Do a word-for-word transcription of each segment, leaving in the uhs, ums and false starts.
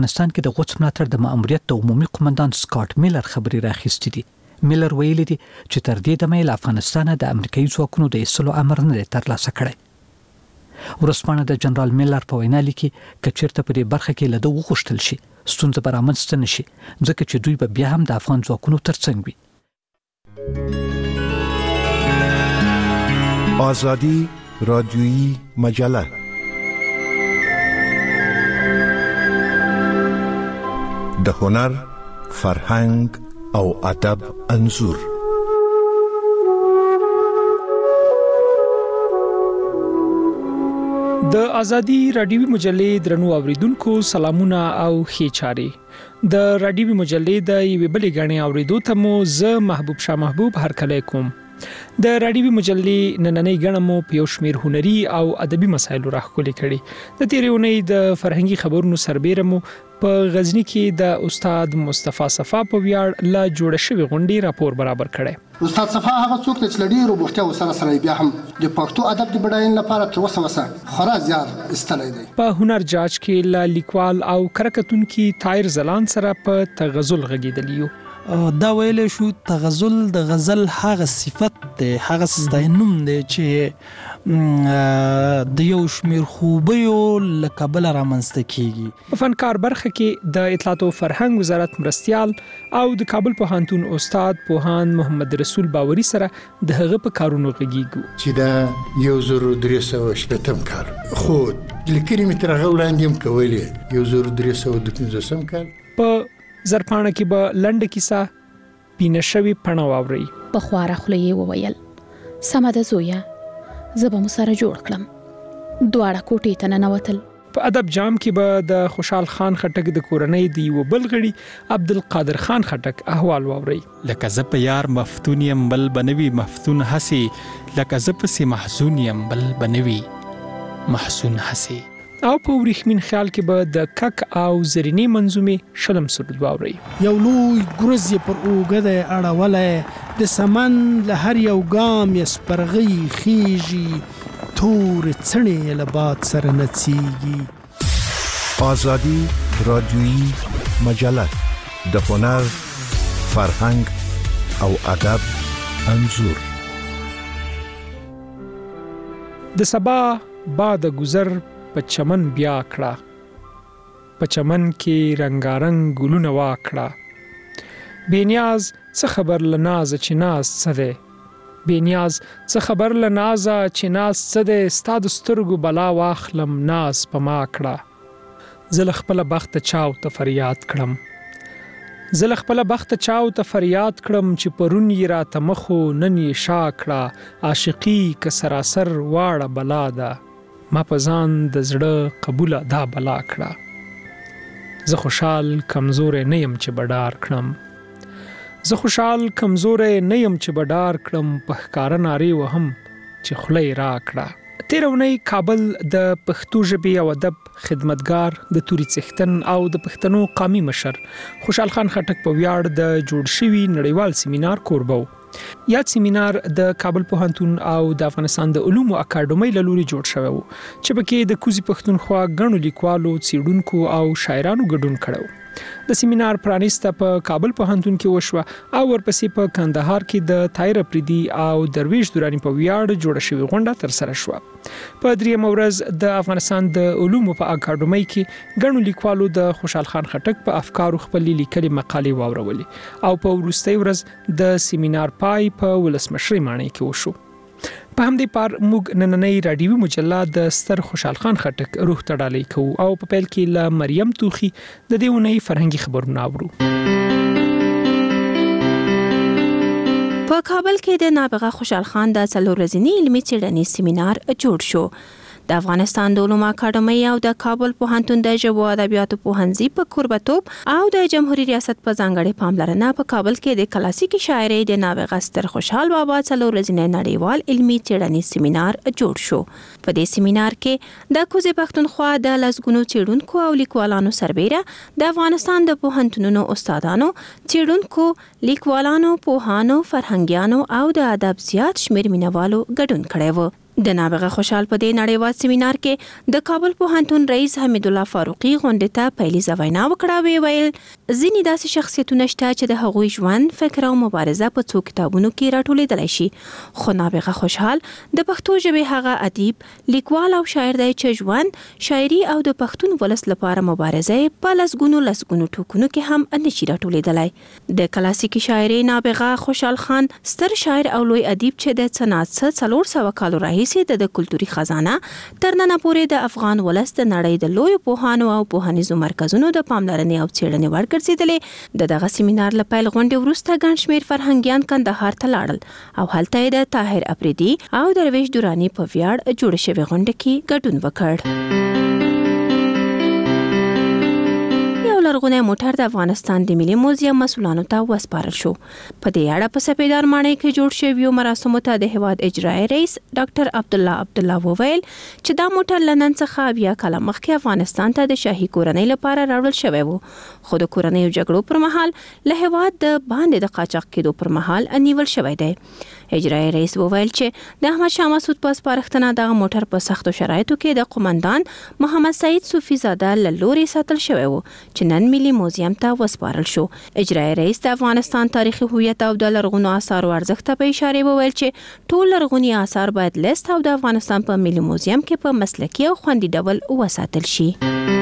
افغانستان کې د غوڅ ملاتړ د مأموریت د عمومي قومندان سکاټ میلر خبري راخستې دي. میلر ویلي دي چې تر دې دمه له افغانستان د امریکایي ځواکونو د ایستلو امر نه ترلاسه کړی. ورسپانه د جنرال میلر په وینا لیکي کچیرته په دې برخه کې له دوه غوښتل شي ستونزه به رامنځته نشي ځکه چې دوی به بیا هم د افغان ځواکونو ترڅنګ وي. آزادی رادیویی مجله د هنر، فرهنګ او ادب انځور. د ازادي رادیوي مجلې درنو اوریدونکو سلامونه او ښه چاري. د رادیوي مجلې د یوې بلې غړنې اوریدو ته مو زه محبوب شاه محبوب هرکلی کوم. د رادیوي مجلې نننۍ غړنه مو په یو شمېر هنري او ادبي مسایلو راخولې کړي. د تیرې اونۍ د فرهنګي خبرونو سربېره مو په غزنی کې د استاد مصطفی صفا په ویاړ لا جوړ شوی غونډې راپور برابر کړي. استاد صفا هغه څوک چې لډیرو بوختیا وسره سره بیا هم د پښتو ادب د بډاین لپاره تر اوسه وسه خورا زیار استلای دی. په هنر جاج کې لا لیکوال او کرکټونکي طاهر زلان سره په تغزل غږیدلیو. دا ویل شو تغزل د غزل هغه صفت دی، هغه ستاینوم دی چې د یو شمیر خوبیو لکبل رامنځته کیږي. په فنکار برخه کې د اطلاعات او فرهنګ وزارت مرستيال او د کابل پوهنتون استاد پوهان محمد رسول باوري سره د هغه په کارونو غږیږو چې دا یو زرو درې سوه شپږم کال خو لیکري متر غوړاندې هم کولې یو زرو درې سوه د پنځوسم کال په زرپانه کې به لنډه کیسه پینه شوی پڼه واوري. په خواره خوله یې وویل سمه ده زویه زه به مو سره جوړ کړم. دواړه کوټې ته ننوتل. په ادب جام کې به د خوشحال خان خټک د کورنۍ د یو بل غړي عبدالقادر خان خټک احوال واوري. لکه زه په یار مفتون یم بل بنوي مفتون هسي، لکه زه پسې محزون یم بل بنوي محزون هسي. او په ورېښمین خیال کې به د کک او زرینې منظومې شلم سرود واوري. یو لوی ګرز یې پر اوږه دی اړولی، د سمن له هر یو ګام یې سپرغۍ خیږي، تورې څڼې یې له باد سره نڅیږي. آزادی رادیویی مجله د هنر، فرهنګ او ادب انځور. د سبا باد گذر په چمن بیا کړه، په چمن کې رنگارنګ ګلونه واکړه. بینیاز څه خبر لناز چې ناز څه دی، بینیاز څه خبر لناز چې ناز څه دی، ستا د سترګو بلا واخلم ناز په ما کړه. زه له خپله بخته چاو ته فریاد کړم، زه له خپله بخته چاو ته فریاد کړم چې پرون یې راته مخو نن یې شا کړه. عاشقي که سراسر واړه بلا ده، ما په ځان د زړه قبوله دا بلا کړه. زه خوشحال کمزوری نه یم چې بډار کړم، زه خوشحال کمزوری نه یم چې بډار کړم، په ښکاره نارې وهم چې خوله یې را کړه. تېره اونۍ کابل د پښتو ژبې او ادب خدمتګار د توري څښتن او د پښتنو قامي مشر خوشحال خان خټک په ویاړ د جوړ شوي نړیوال سیمینار کوربه و. یاد سیمینار د کابل پوهنتون او د افغانستان د علومو اکاډمۍ له لوري جوړ شوی و چې پکې د کوزي پښتونخوا ګڼو لیکوالو، څېړونکو او شاعرانو ګډون کړی و. د سیمینار پرانیسته په کابل پوهنتون کې وشوه او ورپسې په کندهار کې د طاهر اپریدي او درویش درانی په ویاړ جوړه شوې غونډه ترسره شوه. په درېیمه ورځ د افغانستان د علومو په اکاډمۍ کې ګڼو لیکوالو د خوشحال خان خټک په افکارو خپلې لیکلې مقالې واورولې او په وروستۍ ورځ د سیمینار پای په ولسمشرۍ ماڼۍ کې وشو. په همدې پار موږ نننۍ رادیوي مجله د ستر خوشحال خان خټک روح ته ډالۍ کوو او په پیل کې له مریم توخي د دې اونۍ فرهنګي خبرونه اورو. په کابل کې د نابغه خوشحال خان د څلور ورځني علمي څېړنیز سیمینار جوړ شو. د افغانستان د علومو اکاډمۍ او د کابل پوهنتون د ژبو ادبیاتو پوهنځي په کوربتوب او د جمهوریت ریاست په ځانګړې پاملرنه په کابل کې د کلاسیکي شاعرۍ د نابغه ستر خوشحال بابا څلور ورځنی نړیوال علمي څېړنیز سیمینار جوړ شو. په دې سیمینار کې د کوزي پښتونخوا د لسګونو څېړونکو او لیکوالانو سربېره د افغانستان د پوهنتونونو استادانو، څېړونکو، لیکوالانو، پوهانو، فرهنګیانو او د ادب زیات شمېر مینوالو ګډون کړی و. د نابغه خوشحال په دې نړیوال سیمینار کې د کابل پوهنتون رئیس حمید الله فاروقي غونډې ته پیلیزه وینا وکړه. وی ویل ځینې داسې شخصیتونه شته چې د هغوی ژوند، فکر او مبارزه په څو کتابونو کې راټولېدلی شي، خو نابغه خوشحال د پښتو ژبې هغه ادیب، لیکوال او شاعر دی چې ژوند، شاعري او د پښتون ولس لپاره مبارزه په لسګونو لسګونو ټوکونو کې هم نشي راټولېدلی. د کلاسیکي شاعري نابغه خوشحال خان ستر شاعر او لوی ادیب چې د څنات څه څلور سوه کالو راهیسې د کلتوري خزانه تر ننه پورې د افغان ولس د نړۍ د لویو پوهانو او پوهنیزو مرکزونو د پاملرنې او څېړنې وړ ګرځېدلې. د دغه سیمینار له پیل غونډې وروسته ګڼ شمېر فرهنګیان کندهار ته لاړل او هلته یې د طاهر افریدي او درویش دراني په ویاړ جوړه شوې غونډه کې ګډون وکړ. لرغونی موټر د افغانستان د ملي موزیم مسؤلانو ته وسپارل شو. په دې اړه په سپیدار ماڼۍ کې جوړ شویو مراسمو ته د هیواد اجرایي رئیس ډاکټر عبدالله عبدالله وویل چې دا موټر له نن څخه اویا کاله مخکې افغانستان ته د شاهي کورنۍ لپاره راوړل شوی و، خو د کورنیو جګړو پر مهال له هیواد د باندې د قاچاق کېدو پر مهال نیول شوی دی. اجرایي رئیس وویل چې د احمد شاه مسعود په سپارښتنه دغه موټر په سختو شرایطو کې د قومندان محمد سعید صوفي زاده له لورې ساتل شوی و چې نن ملي موزیم ته وسپارل شو. اجرایي رئیس د افغانستان تاریخي هویت او د لرغونو آثارو ارزښت ته په اشاره وویل چې ټول لرغوني آثار باید لیست او د افغانستان په ملي موزیم کې په مسلکي او خوندي ډول وساتل شي.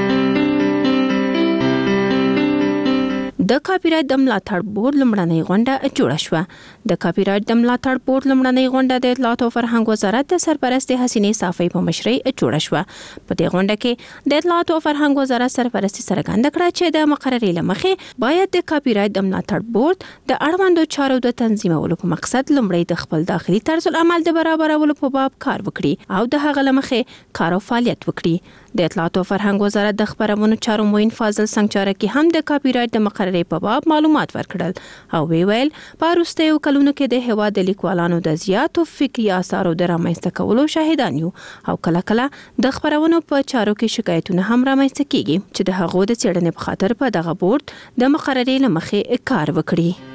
د کاپی رایټ د ملاتړ بورډ لومړنۍ غونډه جوړه شوه. د کاپی رایټ د ملاتړ بورډ لومړنۍ غونډه د اطلاعات او فرهنګ وزارت د سرپرست حسینې صافی په مشرۍ جوړه شوه. په دې غونډه کې د اطلاعات او فرهنګ وزارت سرپرستي څرګنده کړه چې د مقررې له مخې باید د کاپی رایټ د ملاتړ بورډ د اړوندو چارو د تنظیمولو په مقصد لومړی د خپل داخلي طرز العمل د برابرولو په باب کار وکړي او د هغه له مخې کار او فعالیت وکړي. د اطلاعات او فرهنګ وزارت د خبرونو چارو معین فاضل سنگچارکی هم د کاپی رایټ د مقررې په باب معلومات ورکړل او وی ویل په وروستیو کلونو کې د هیواد د لیکوالانو د زیاتو فکري آثارو د رامنځته کولو شاهدان یو او کله کله د خبرونو په چارو کې شکایتونه هم رامنځته کیږي چې د هغو د څېړنې په خاطر په دغه بورډ د مقررې له مخې کار وکړي.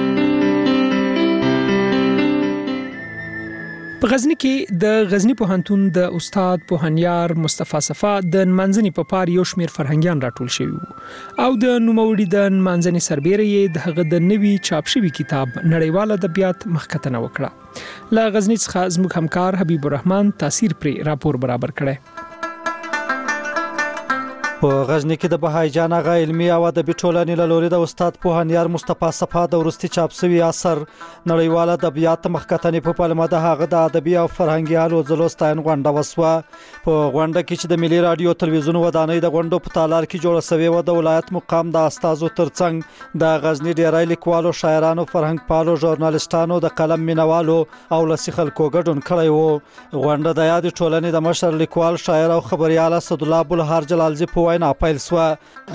په غزنی کې د غزنی پوهنتون د استاد پوهنیار مصطفی صفا د منځني په پار یو شمیر فرهنګیان راټول شوی او د نوموړي د منځني سربېره یې د هغه د نوي چاپ شوی کتاب نړیوال ادبیات مخکتنه وکړه. له غزنی څخه زموږ همکار حبیب الرحمن تاثیر پر راپور برابر کړي. په غزنی کې د بهای جان اغا علمي او ادبي ټولنې له لوري د استاد پوهنیار مصطفی صفا د ورستي چاپ شوی اثر نړیوال ادبیات مخکتنې په پلمه د هغه د ادبي او فرهنګي ځلو ستاین غونډه وسوه. په غونډه کې چې د ملي رادیو تلویزیون ودانۍ د غونډو په تالار کې جوړه شوې و د ولایت مقام د استادو ترڅنګ د غزنی ډیری لیکوالو، شاعرانو، فرهنګ پالو، ژورنالیستانو، د قلم مینوالو او لسی خلکو ګډون کړی و. غونډه د یاد ټولنې د مشر لیکوال، شاعر او خبريال اسد الله بلهار جلالزی په وینا پیل سوه.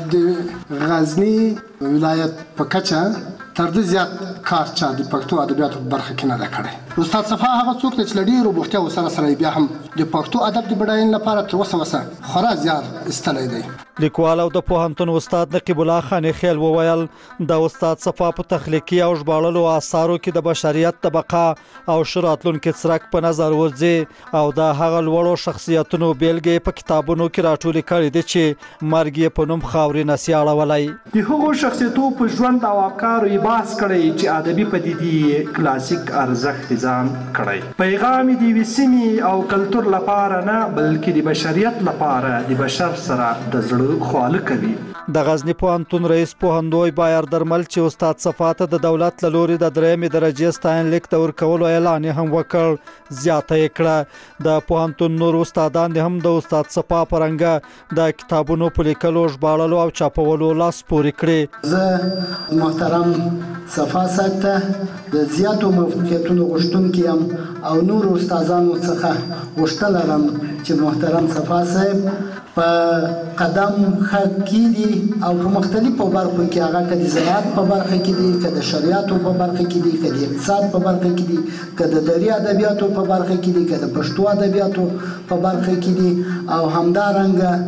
د غزنی ولایت په کچه تر دې زیات کار چا د پښتو ادبیاتو په برخه کې نه ده کړی. استاد صفا هغه څوک دی چې له ډېرو بوختیاوو سره سره بیا هم د پښتو ادب د بډاینې لپاره تر اوسه وسه خورا زیار ایستلی دی. لیکوال او د پوهنتون استاد نقیب الله خان خیل وویل د استاد صفا په تخلیقي او ژباړلو آثارو کې د بشریت د بقا او شراتلونکو څرک په نظر ورځي او د هغه لوړو شخصیتونو بیلګې په کتابونو کې راټولې کړي دي چې مرګ په نوم خاورې نسی اړولای. د هغو شخصیتونو په ژوند او افکارو یې بحث کړی چې ادبي پدیدې کلاسیک ارزښت ځان کړی. پیغام دی وسیمي او کلتور لپاره نه بلکې د بشریت لپاره د بشر سره د زړه خواله کوي. د غزنی پوهنتون رئیس پوهندوی بایر درمل چې استاد صفا ته د دولت له لوري د درېمې درجې ستاین لیک د ورکولو اعلان هم وکړ. زیاته یې کړه د پوهنتون نور استادان هم د استاد صفا پرنګه د کتابونو په لیکلو، ژباړلو او چاپولو لاس پورې کړي. زه محترم صفا صاحب ته د زیاتو موفقیتونو غوښتونکی یم او نور استادانو څخه غوښتنه لرم چې محترم صفا صاحب په قدم خکې دي او په مختلفو برخو کې هغه که د زراعت په برخه کې دي، که د شریعتو په برخه کې دي، که د اقتصاد په برخه کې دي، که د دري ادبیاتو په برخه کې دي، که د پښتو ادبیاتو په برخه کې دي او همدارنګه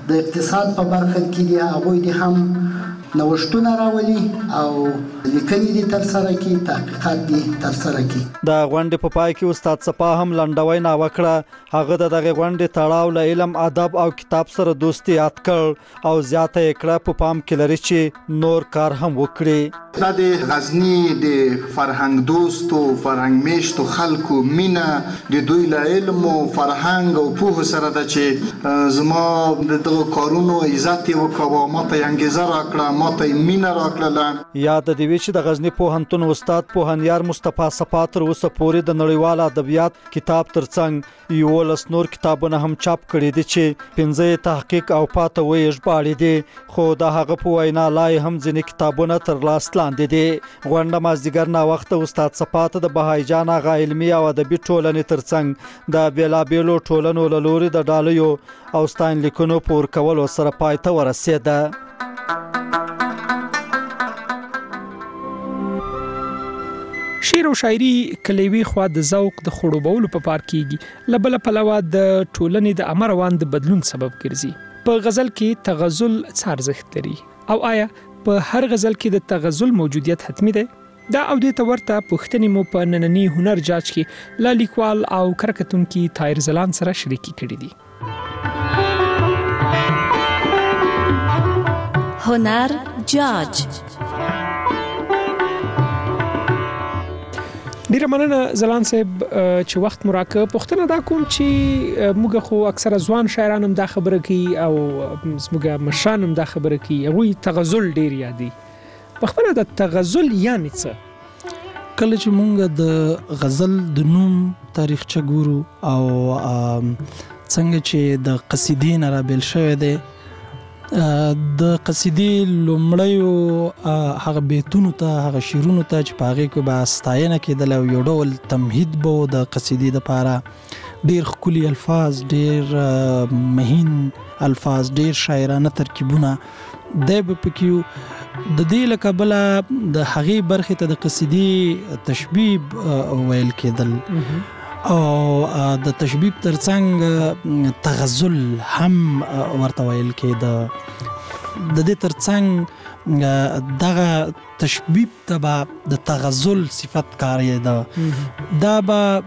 د اقتصاد په برخه کې دي هغوی دي هم نوښتونه راولي او لیکنې دي ترسره کړي، تحقیقات دي ترسره کړي. د غونډې په پای کې استاد صفا هم لنډوي نه وکړه. هغه د دغه غونډې تړاو له علم، ادب او کتاب سره دوستي یاد کړ او زیاته یې کړه په پام کې لري چې نور کار هم وکړي. دا د غزنی د فرهنګ دوستو فرهنګ میشتو خلکو مینا د دوی له علم او فرهنګ او پوهه سره د چې زما د دغه کارونو عزت وکاوه، ماته انګیزه راکړه، ماته مینا راکړه. یاد د وی چې د غزنی پوهنتون استاد پوهنیار مصطفی صفا تر اوسه پورې د نړیوال ادبیات کتاب ترڅنګ یو لس نور کتابونه هم چاپ کړي دي چې پنځه تحقیق او پاته وې ژباړي دي، خو د هغه په وینا لای هم ځینې کتابونه تر لاس لاندې دي. غونډه مازدیګر نا وخت استاد صفا ته د بهاي جان اغا علمي او ادبي ټولنې ترڅنګ د بیلابیلو ټولنو له لوري د ډالیو او ستاین لیکونو پور کولو سره پای ته ورسېده. شعر او شاعري کلیوي خوا د ذوق د خړوبولو په پار کیږي، لبل پلوا د ټولنې د امر روان د بدلون سبب ګرځي. په غزل کې تغزل څه ارزښت لري او آیا په هر غزل کې د تغزل موجودیت حتمی دی؟ دا او د تورته پښتني مو په نننی هنر جاج کې لا لیکوال او کرکټونکي طاهر زلان سره شریکي کړي دي. هنر جاج. ډیره مننه زلان صاحب چې وخت مو راکړ. پښتنه دا کوم چې موږ خو اکثره ځوان شاعران هم دا خبره کوي او موږ مشران هم دا خبره کوي، هغوی تغزل ډیر یادي. په خپل د تغزل یعنی څه؟ کله چې موږ د غزل د نوم تاریخچه ګورو او څنګه چې د قصیدې نه رابیل شوی دی، د قصیدې لومړیو هغه بیتونو ته، هغه شعرونو ته چې په هغې کې به ستاینه کېدله او یو ډول تمهید به و د قصیدې دپاره، ډېر ښکلي الفاظ، ډېر مهین الفاظ، ډېر شاعرانه ترکیبونه دی به پکې و. د دې له کبله د هغې برخې ته د قصیدې تشبیب ویل کېدل او د تشبیب ترڅنګ تغزل هم ورته ویل کېده. د دې ترڅنګ دغه تشبیب ته به د تغزل صفت کارېده. دا به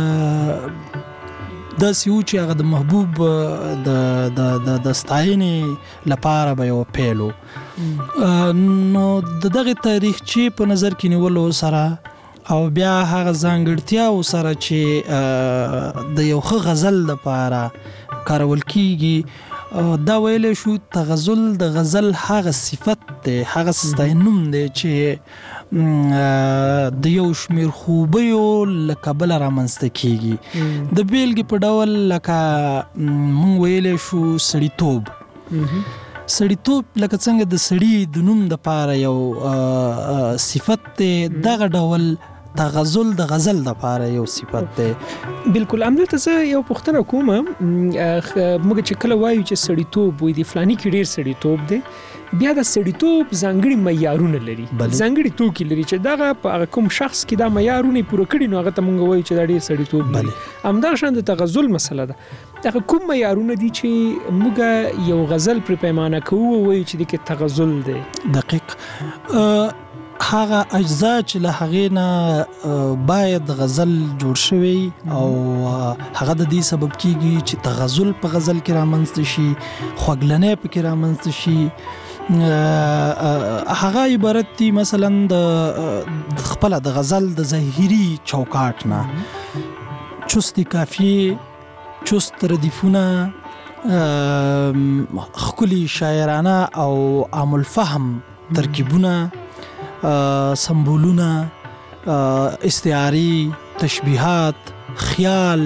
داسې و چې هغه د محبوب د د ستاینې لپاره به یو پیل و. نو د دغې تاریخچې په نظر کې نیولو سره او بیا هغه ځانګړتیاو سره چې د یو ښه غزل لپاره کارول کیږي، دا ویلی شو تغزل د غزل هغه صفت دی، هغه ستاینوم دی چې د یو شمیر خوبیو له کبله رامنځته کیږي. د بیلګې په ډول لکه مونږ ویلی شو سړیتوب. سړیتوب لکه څنګه د سړي د نوم دپاره یو صفت دی، دغه ډول تغزل د غزل دپاره یو صفت دی. بالکل. همدلته زه یو پوښتنه کوم، موږ چې کله وایو چې سړیتوب وایي د فلاني کې ډېر سړیتوب دی، بیا د سړیتوب ځانګړي معیارونه لري، ځانګړي توکي لري چې دغه په هغه کوم شخص کې دا معیارونه پوره کړي نو هغه ته موږ وایو چې دا ډېر سړیتوب لري. همدغه شان د تغزل مسله ده، دغه کوم معیارونه دي چې موږ یو غزل پرې پیمانه کوو او وایو چې د کې تغزل دی؟ دقیق. هغه اجزا چې له هغې نه باید غزل جوړ شوی او هغه د دې سبب کیږي چې تغزل په غزل کې رامنځته شي، خوږلنۍ پکې رامنځته شي. هغه عبارت دي مثلا د خپله د غزل د ظاهري چوکاټ نه، چست کافیې، چست ردیفونه، ښکلي شاعرانه او عام الفهم ترکیبونه، سمبولونه، استعاری، تشبیهات، خیال،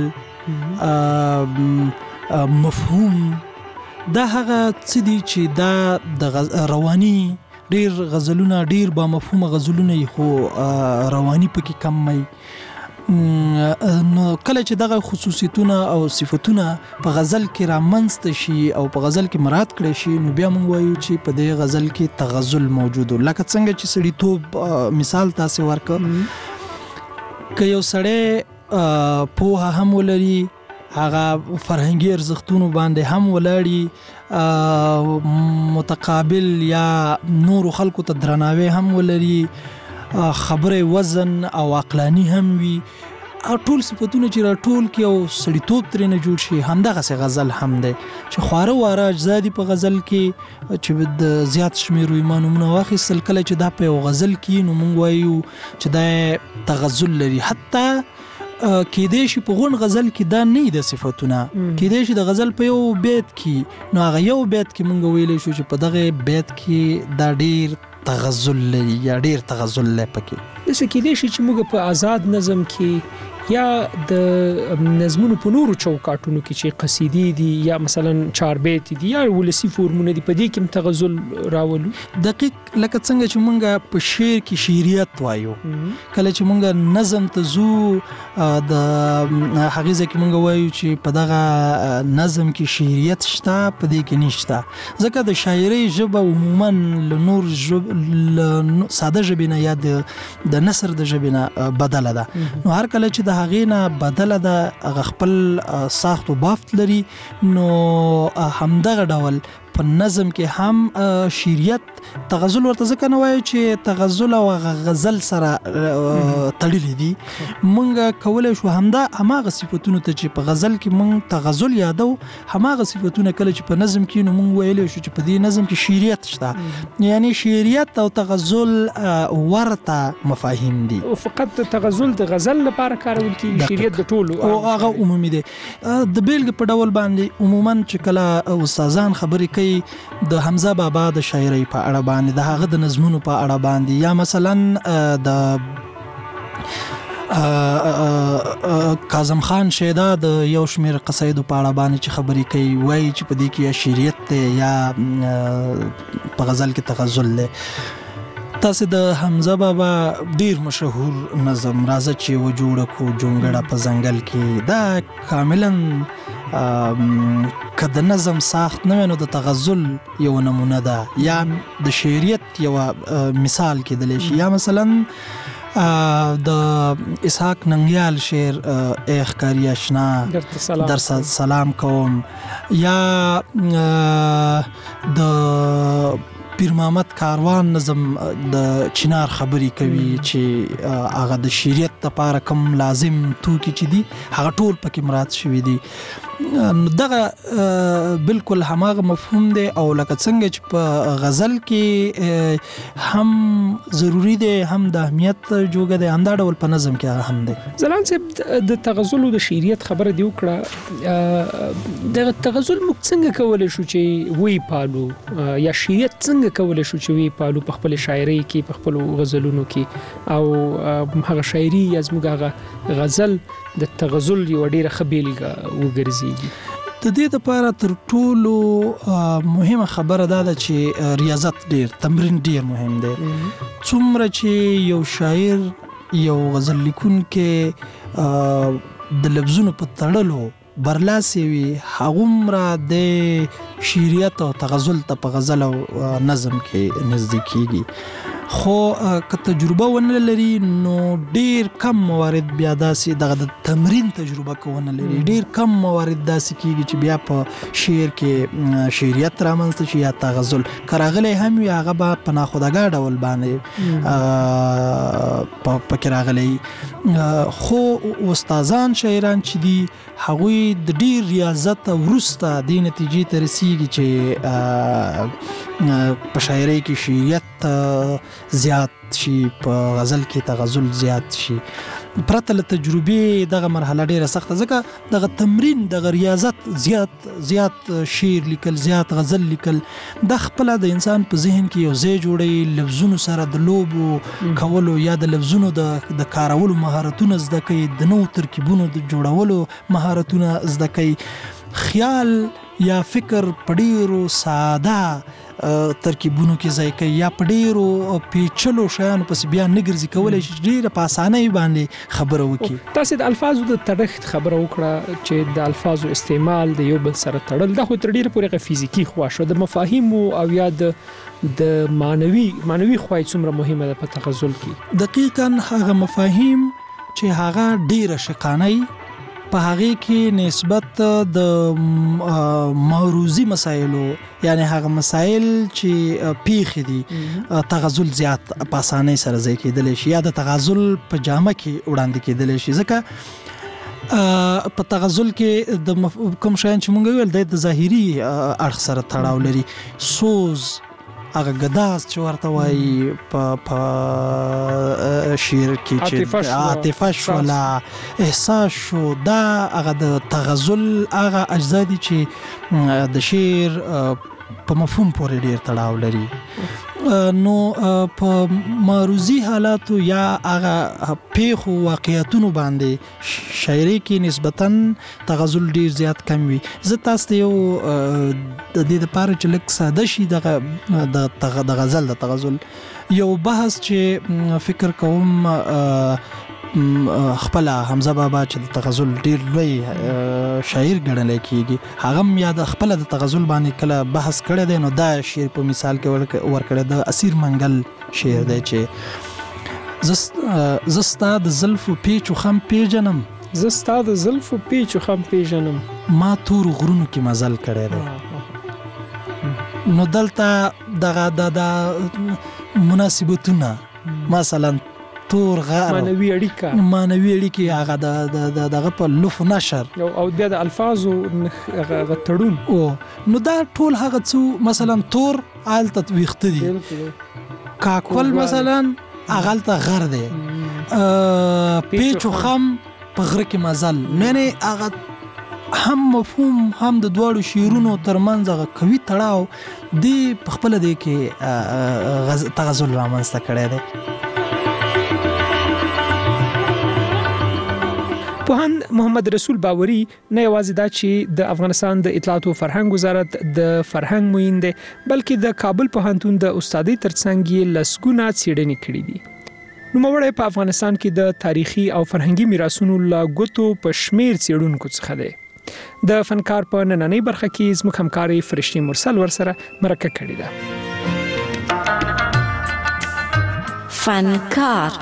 مفهوم، دا هغه څه دي چې دا د رواني ډیر غزلونه، ډیر با مفهوم غزلونه خو رواني پکې کم وي. نو کله چې دغه خصوصیتونه او صفتونه په غزل کې رامنځته شي او په غزل کې مراعات کړی شي، نو بیا موږ وایو چې په دې غزل کې تغزل موجود و. لکه څنګه چې سړیتوب مثال تاسې ورکړ، که یو سړی پوهه هم ولري، هغه فرهنګي ارزښتونو باندې هم ولاړی، متقابل یا نور خلکو ته درناوی هم ولري، خبره وزن او عقلانی هم وي. ټول صفاتونه چې را ټول کې او سړیتوب ترې نه جوړ شي، همدغه سه غزل هم دی چې خواره واره اجزا دي په غزل کې چې د زیات شمیر ایمانونه واخیستل. کله چې دا په غزل کې نو مونږ وایو چې دا تغزل لري. حتی کېدې شي په غون غزل کې دا نه د صفاتونه، کېدې شي د غزل په یو بیت کې نو هغه یو بیت کې مونږ ویلې شو چې په دغه بیت کې دا ډیر تغزل لري یا ډیر تغزل لري پکې. دسه کېدې شي چې موږ په آزاد نظم کې یا د نظمونو په نورو چوکاټونو کې چې قصیدې دي یا مثلا چار بیت دي یا ولسی فورمونه دي، په دې کې تغزل راولو. دقیق لکه څنګه چې مونږ په شعر کې شعریت وایو، کله چې مونږ نظم ته زو د هغه ځکه مونږ وایو چې په دغه نظم کې شعریت شته، په دې کې نشته. ځکه د شاعرۍ ژبه عموما له نور ژبه ساده ژبه نه یا د نثر د ژبه نه بدله ده. نو هر کله چې د هغې نه بدله ده هغه خپل ساخت و بافت لري، نو همدغه ډول په نظم کې هم شعریت تغزل ورته ځکه نه وایو چې تغزل او غزل سره تړلي دي. مونږ کولی شو همدا هماغه صفتونه ته چې په غزل کې مونږ تغزل یادو، هماغه صفتونه کله چې په نظم کې نو مونږ ویلی شو چې په دې نظم کې شعریت شته. یعنی شعریت او تغزل ورته مفاهیم دي. فقط تغزل د غزل لپاره کارول کېږي، شعریت د ټولو او هغه عمومي دی. د بیلګې په ډول باندې عموما چې کله استادان خبرې کوي د حمزه بابا د شاعرۍ په اړه باندې، د هغه د نظمونو په اړه باندې، یا مثلا د کاظم خان شیدا د یو شمیر قصایدو په اړه باندې چې خبرې کوي، وایي چې په دې کې یا شعریت دی یا په غزل کې تغزل دی. تاسو د حمزه بابا ډیر مشهور نظم راځه چې و جوړه کو جونګړه په ځنګل کې، دا کاملا که د نظم ساخت نه نو د تغزل یو نمونه ده یا د شعریت یو مثال کېدلی شي. یا مثلا د اسحاق ننګیال شعر ای ښکاري اشنا در سلام کوم، یا د پیر محمد کاروان نظم د چنار خبرې کوي چې هغه د شعریت لپاره کوم لازم توکي چې دي هغه ټول پکې مراد شوي دي. دغه بالکل هماغه مفهوم دی. او لکه څنګه چې په غزل کې هم ضروری دی هم د اهمیت جوګه دی، همدا ډول په نظم کې هم دی. زلان صاحب د تغزل او د شعریت خبره دی وکړه، د تغزل موږ څنګه کولی شو چې وی پالو یا شعریت څنګه کولی شو چې وی پالو په خپل شاعرۍ کې په خپل غزلونو کې، او هغه شاعري یا زموږ هغه غزل د تغزل یو ډیره ښه بیلګه وګرځېږي. د دې لپاره تر ټولو مهمه خبره دا ده چې ریاضت ډیر، تمرین ډیر مهم دی. څومره چې یو شاعر یو غزل لیکونکی د لفظونو په تړلو برلاسي وي، هغومره د شعریت او تغزل ته په غزل او نظم کې نزدیکیږي. خو که تجربه ونه لري نو ډیر کم موارد بیا داسې دغه د تمرین تجربه کوونه لري، ډیر کم موارد داسې کیږي چې بیا په شعر کې شعریت رامنځته شي یا تغزل کراغلی هم وي، هغه به په ناخودآګاه ډول باندې پکې راغلی. خو استادان شاعران چې دي هغوی د ډیر ریاضت وروسته دې نتیجې ته رسیږي چې په شاعرۍ کې شعریت زیات شي، په غزل کې تغزل زیات شي. پرته له تجربې دغه مرحله ډیره سخته، ځکه دغه تمرین دغه ریاضت زیات زیات شعر لیکل، زیات غزل لیکل، د خپل د انسان په ذهن کې یو ځای جوړي، لفظونو سره د لوبو کولو یا د لفظونو د د کارولو مهارتونه زده کوي، د نوو ترکیبونو د جوړولو مهارتونه زده کوي. خیال یا فکر په ډیرو ساده ترکیبونو کې ځای کوي یا په ډیرو پیچلو شیانو پسې بیا نه ګرځي، کولی شي ډیره په اسانۍ باندې خبره وکړي. تاسې د الفاظو د تړښت خبره وکړه چې د الفاظو استعمال د یو بل سره تړل، دا خو تر ډیره پورې فزیکي خوا شو، د مفاهیمو او یا د د معنوي معنوي خوا څومره مهمه ده په تغزل کې؟ دقیقاً هغه مفاهیم چې هغه ډیره شقانۍ په هغه کې نسبت د موروثي مسایلو یعنی هغه مسایل چې پیښ دي تغزل زیات په اسانۍ سره ځای کېدل شي یا د تغزل په جامه کې وړاندې کېدل شي ځکه په تغزل کې د کوم شیان چې مونږ ویل د ظاهري اړخ سره تړاو لري سوز هغه غداس چې ورته وایي په شعر کې چې عاطفه شولا احساس شو دا هغه د تغزل هغه اجزا دي چې د شعر په مفهوم پورې ډیر تړاو لري نو په معروضي حالاتو یا هغه پیښو واقعیتونو باندې شاعري کې نسبتاً تغزل ډیر زیات کم وي زه تاسو ته یو د دې لپاره چې لږ ساده شي د د غزل د تغزل یو بحث چې فکر کوم خپل حمزه بابا چې د تغزل ډیر لوی شاعر ګڼل کېږي هغه یا د خپل د تغزل باندې کله بحث کړی دی نو دا شعر په مثال کې ورکړی د اسیر منګل شعر دی چې زستا د زلفو پیچو خم پیژنم زستا د زلفو پیچو خم پیژنم ما تور غرونو کې مزل کړی دی نو دلته دغه د مناسبتونه مثلا تور غار مانوي اړیکه مانوي اړیکه هغه د دغه په لوف نشر او د الفاظو هغه تړون او نو دا ټول هغه څو مثلا تور آل تطبیق دي کاکول مثلا اغلطه غر دی پیچو خم په غره کې مزل نه نه هغه هم مفهوم هم د دوړو شیرونو ترمنځ هغه کوي تړاو دی په خپل دی کې تغزل رامنځته کړی دی پوهاند محمد رسول باوري نه یوازې دا چې د افغانستان د اطلاعات او فرهنګ وزارت د فرهنګ موین دی بلکې د کابل پوهنتون د استادۍ ترڅنګ یې لسګونه څېړنې کړې دي نوموړی په افغانستان کې د تاریخي او فرهنګي میراثونو لا ګوتو په شمیر څېړونکو څخه دی د فنکار په نننۍ برخه کې زموږ همکاري فرشتي مرسل ورسره مرکه کړې ده فنکار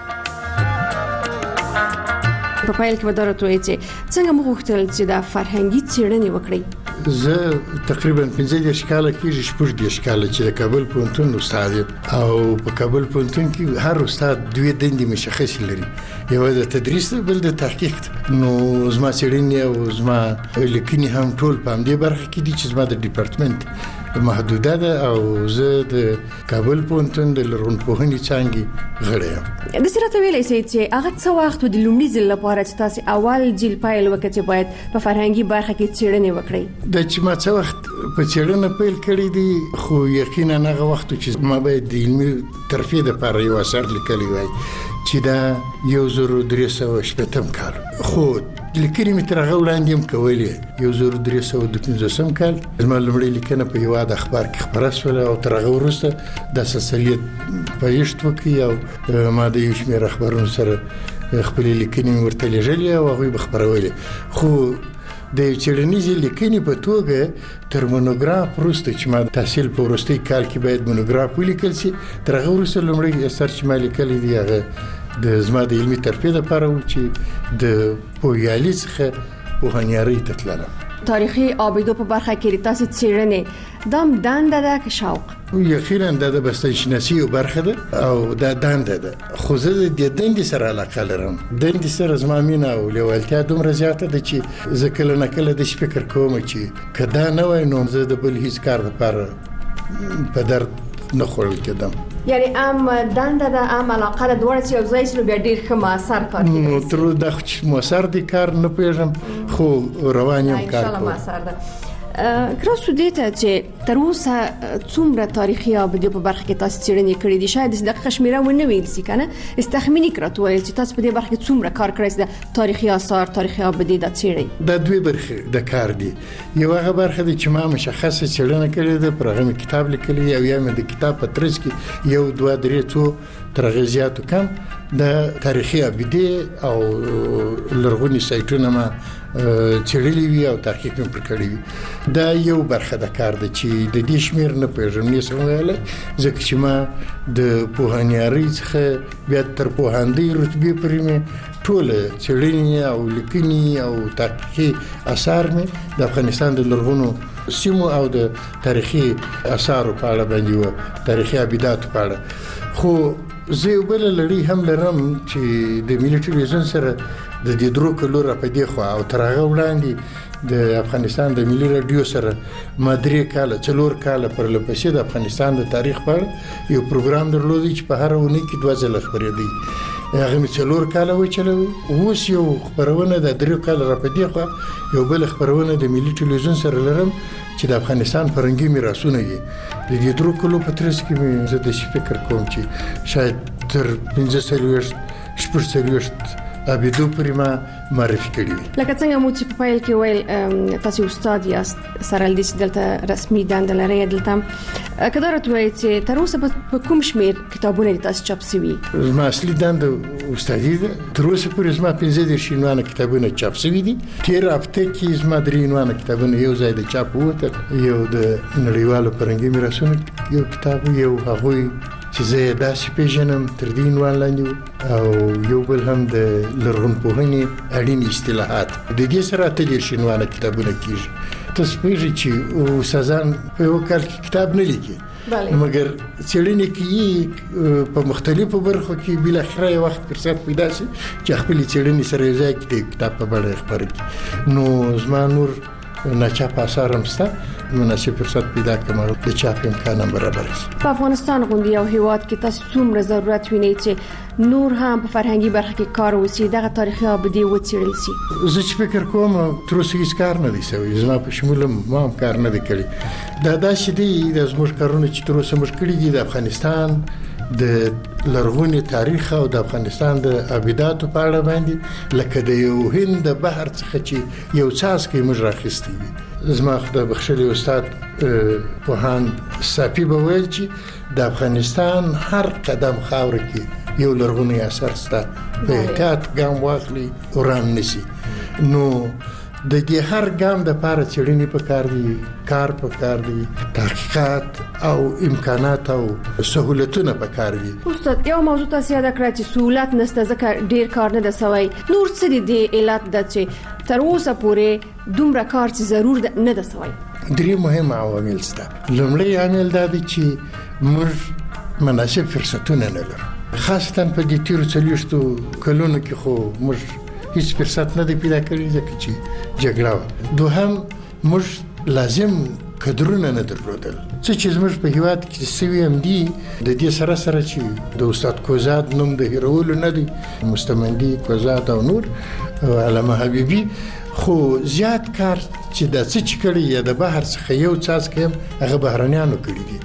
په پایل کې ودرته وایي چې څنګه موږ غوښتل چې دا فرهنګي څېړنې وکړي زه تقریبا پنځه دېرش کاله کېږي شپږ دېرش کاله چې د کابل پوهنتون استاد یم او په کابل پوهنتون کې هر استاد دوه دندې مشخصې لري یو د تدریس بل د تحقیق نو زما څېړنې او زما لیکنې هم ټول په همدې برخه کې دي چې زما د ډیپارټمنټ محدوده ده او زه د کابل پوهنتون د لرغونپوهنې څانګې غړی یم د سره ویلای شي چې هغه څه وخت د لومړي ځل لپاره چې تاسو اول جیل پایل وکړئ چې باید په فرهنګي برخه کې څېړنې وکړئ د چې ما څه وخت په څېړنه پیل کړی دی خو یقینا هغه وخت چې ما باید د علمي ترفیع لپاره یو اثر لیکلی وای چې دا یو زر درې سوه شپږم کال خو لیکنې مې تر هغه وړاندې هم کولې یو زر درې سوه دوه پنځوسم کال زما لومړۍ لیکنه په یوه د اخبار کې خپره شوله او تر هغه وروسته د سلسلیت پایښت وکړي او ما د یو شمېر اخبارونو سره خپلې لیکنې ورته لیږلې او هغوی به خپرولې خو د څېړنیزې لیکنې په توګه تر مونوګراف وروسته چې ما تحصیل په وروستي کال کې باید مونوګراف ولیکل شي تر هغه وروسته لومړی اثر چې ما لیکلی دی هغه د زما د علمي ترفیع لپاره و چې د پوهیالي څخه پوهنیارۍ ته تللم تاریخي آبدو په برخه کې تاسو څېړنې دام دنده ده که شوق یقینا د بستانشناسي یو برخه ده او دا دنده ده خو زه د دندې سره علاقه لرم دندې سره زما مینه او لیوالتیا دومره زیاته ده چې زه کله نه کله داسې فکر کوم چې که دا نه وای نو زه د بل هیڅ کار لپاره په درد نه خوړل کېدم یعنی ام دنده ده ام علاقه ده دواړه چې یو ځای شي نو بیا ډېر ښه مؤثر کار کېدای نو تر دا چې مؤثر دی کار نه پوهېږم خو روان یم کار کوم مؤثر ده کراسو دې ته چې تر اوسه څومره تاریخي آبدو په برخه کې تاسو څېړنې کړې دي شاید د دقیقه شمیره ونه ویل شي کنه استخمینی کړو ویل چې تاسو په دې برخه کې څومره کار کړی د تاریخي آثار تاریخي آبدو د څېړنې د دوی برخه د کار دي یو هغه برخه دي چې ما مشخصه څېړنه کړې ده پر هغه کتاب لیکلی او یا مې د کتاب په ترڅ کې یو دوه درې څو تر هغې زیاتو کم د تاریخي آبدې او لرغوني سایټونه ما څېړلي وي او تحقیق مې پرې کړی وي دا یو برخه د کار ده چې د دې شمېر نه پوهېږم نه شم ویلی ځکه چې ما د پوهنیارۍ څخه بیا تر پوهاندۍ رتبې پورې مې ټول څېړنې او لیکنې او تحقیقي آثار مې د افغانستان د لرغونو سیمو او د تاریخي آثارو په اړه باندې و، تاریخي ابداتو په اړه. خو زه یو بل لړۍ هم لرم چې د ملي ټلویزیون سره د دې درو کلو را په دې خوا او تر هغه وړاندې د افغانستان د ملي رادیو سره ما درې کاله څلور کاله پر لپسې د افغانستان د تاریخ په اړه یو پروګرام درلودی چې په هر اونۍ کې دوه ځله خپرېدی. هغه مې څلور کاله وچلوي. اوس یو خپرونه د درې کاله را په دې خوا یو بل خپرونه د ملي ټلویزیون سره لرم چې د افغانستان فرهنګي میراثونه دي. د دې درو کلو په ترڅ کې مې زه د فکر کوم چې شاید تر پنځه څلوېښت شپږ څلوېښت ابیدو پرې ما معرفي کړي وي. لکه څنګه مو چې په پیل کې ویل تاسو استاد یاست سره ل دې چې دلته رسمي دنده لرئ، دلته که دا راته وایئ چې تر اوسه په کوم شمېر کتابونه تاسو چاپ سوي؟ زما اصلي دنده استادي ده. تر اوسه پورې زما پنځه دېرش عنوانه کتابونه چاپ سوي دي. تېره هفته کې زما درې عنوانه کتابونه یو ځای د چاپ ووتل. یو د نړیوالو فرهنګي میراثونو یو کتاب، یو هغوی چې زه یې داسې پېژنم تر دې عنوان لاندې و، او یو بل هم د لرغونپوهنې اړین اصطلاحات. د دې سره اته دېرش عنوانه کتابونه کېږي. تاسو پوهېږئ چې استادان په یو کال کې کتاب نه لیکي، مګر څېړنې کوي په مختلفو برخو کې، بالاخره یو وخت فرصت پیدا شي چې خپلې څېړنې سره یو ځای کړي، کتاب په بڼه یې خپاره کړي. نو زما نور ناچاپ آثار هم شته، مناسب فرصت پیدا کړم د چاپ امکان هم برابر شي. په افغانستان غوندې یو هیواد کې تاسو څومره ضرورت وینئ چې نور هم په فرهنګي برخه کې کار وشي، دغه تاریخي ابدي وڅېړل شي؟ زه چې فکر کوم تر اوسه هیڅ کار نه دی شوی، زما په شمول ما هم کار نه دی کړی. دا داسې دی د زموږ کارونه چې تر اوسه موږ کړي دي د افغانستان د لرغوني تاریخ او د افغانستان د ابداتو په اړه باندې، لکه د یو هند د بحر څخه چې یو څاڅکی موږ راخیستی وي. زما خدای بخښلی استاد پوهاند صافي به ویل چې د افغانستان هر قدم خاوره کې یو لرغونی اثر شته، په احتیاط ګام واخلي وران نشي. نو د دې هر ګام د پاره څېړنې پکار دي، کار پکار دي، تحقیقات او امکانات او سهولتونه پکار دي. استاد یو موضوع تاسو یاد کړئ چې سہولت نشته ځکه ډیر کار نه د سوي. نور څه دي د علت د چې تر اوسه پورې دومره کار چې ضرور نه د سوي؟ درې مهم عوامل شته. لومړی عامل دا دی چې موږ مناسب فرصتونه نه لرو، خاصتا په دې تیرو څلوېښتو کلونو کې خو موږ هیڅ فرصت نه دی پیدا کړی ځکه چې جګړه وه. دوهم موږ لازم کدرونه نه درلودل، څه چې زموږ په هیواد کې سوي هم دي. د دې سره سره چې د استاد کوزاد نوم د هیرولو نه دی، مستمندي کوزاد او نور علامه حبیبي، خو زیات کار چې د څه چې کړی یا د بهر څخه یو څاڅکی هم هغه بهرنیانو کړي دي.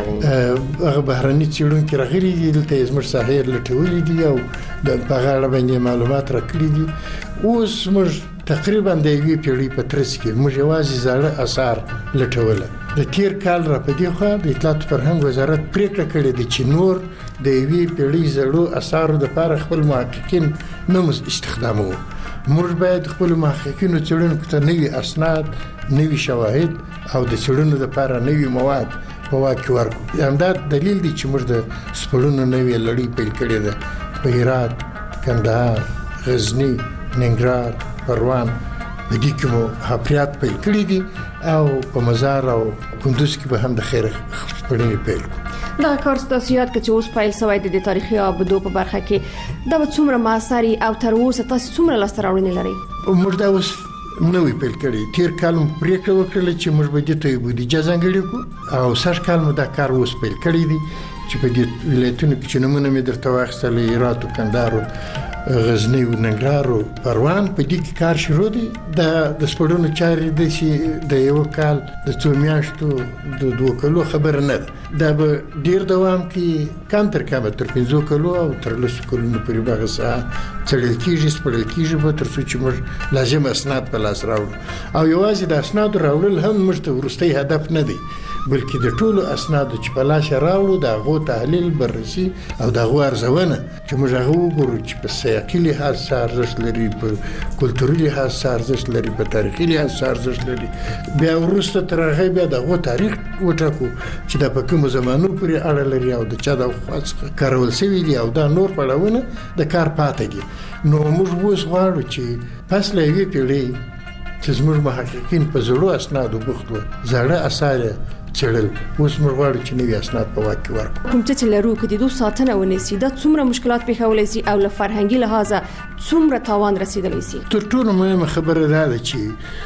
هغه بهرني څېړونکي راغلي دي دلته زموږ ساحې لټولي دي او د هغه اړه باندې معلومات راکړي دي. اوس موږ تقریبا د یوې پیړۍ په ترڅ کې موږ یوازې زاړه آثار لټوله. د تیر کال را په دې خوا د اطلاعات فرهنګ وزارت پریکړه کړې ده چې نور د یوې پیړۍ زړو آثارو دپاره خپل محققین نه استخداموو. موږ باید خپل محققینو څېړونکو ته نوي اسناد، نوي شواهد او د څېړنو دپاره نوي مواد په واک کې ورکړو. همدا دلیل دی چې موږ د سپړنو نوې لړۍ پیل کړې ده په هرات، کندهار، غزني، ننګرهار، پروان. په دې کې مو حفریات پیل کړي دي او په مزار او کندوز کې به هم د خیر خپرونې پیل کړو. دا کار ستاسو یاد کړئ چې اوس پیل شوی د تاریخي ابدو په برخه کې دا به څومره مؤثر او تر اوسه تاسو څومره لاسته راوړنې لرئ؟ موږ دا اوس نوې پیل کړی. تیر کال مو پریکړه وکړه چې موږ به دې ته بودیجه ځانګړې کړو او سږ کال مو دا کار اوس پیل کړی دی چې په دې ولایتونو کې چې نمونه مې درته واخیستل، هرات او کندهار، غزنی او ننګرهار او پروان، په دې کې کار شروع دی. د سپړنو چارې د شي د یو کال د څو میاشتو د دوه کلو خبره نه ده. دا به ډیر دوام کوي، کم تر کمه تر پنځو کلو او تر لسو کلونو پورې به هغه څه څېړل کېږي، سپړل کېږي به تر څو چې موږ لازم اسناد په لاس راوړو. او یوازې د اسنادو راوړل هم موږ ته وروستی هدف نه دی. بلکې د ټولو اسنادو چې په لاس راوړو د هغو تحلیل بررسي او د هغو ارزونه چې موږ هغه وګورو چې په سیاقي لحاظ څه ارزښت لري، په کلتوري لحاظ څه ارزښت لري، په تاریخي لحاظ څه ارزښت لري، بیا وروسته تر هغې بیا د هغو تاریخ وټاکو چې دا په کومو زمانو پورې اړه لري او د چا د خوا څخه کارول شوي دي او دا نور پړاوونه د کار پاتې دي. نو موږ اوس غواړو چې پس له یوې پیړۍ چې زموږ محققین په زړو اسنادو بوخت وو، زاړه اثار څېړل، اوس موږ غواړو چې نوي اسناد په واک کې ورکړو. کوم څه چې لرو که د دوی ساتنه ونیسي دا څومره مشکلات پېښولی شي او له فرهنګي لحاظه څومره تاوان رسېدلی شي؟ تر ټولو مهمه خبره دا ده چې